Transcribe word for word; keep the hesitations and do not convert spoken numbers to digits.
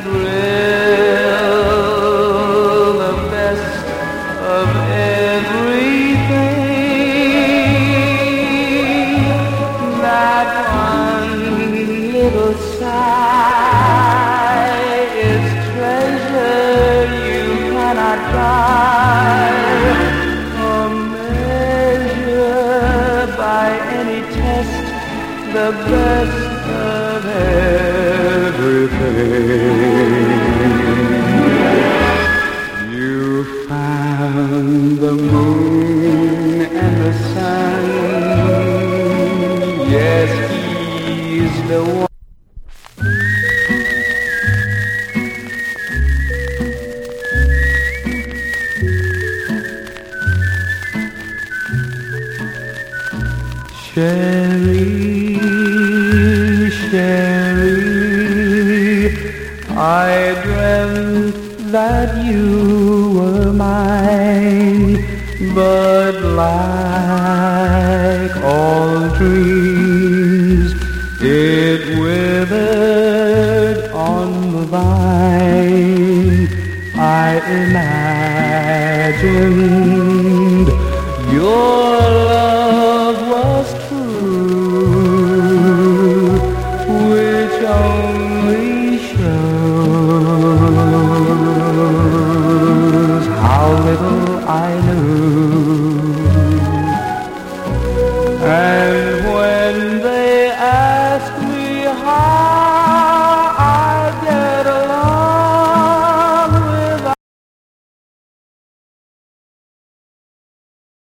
thrill, the best of everything. That one little sigh is treasure you cannot buy, or measure by any test, the best of everything. You found the moon and the sun. Yes, he's the one. Sherry, Sherry, I dreamt that you were mine, but like all dreams, it withered on the vine. I imagined your love was true, which only shows how little I knew